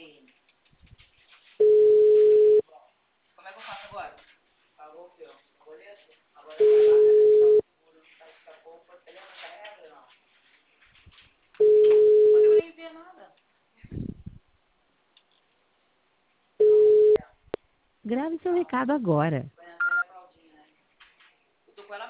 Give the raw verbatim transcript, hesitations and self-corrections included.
Como é que eu faço agora? Pagou o quê? O boleto? Agora vai lá, cadastrar o seguro. Tá, escapou, o telefone carrega, não? Não consigo nem ver nada. Grave seu recado agora.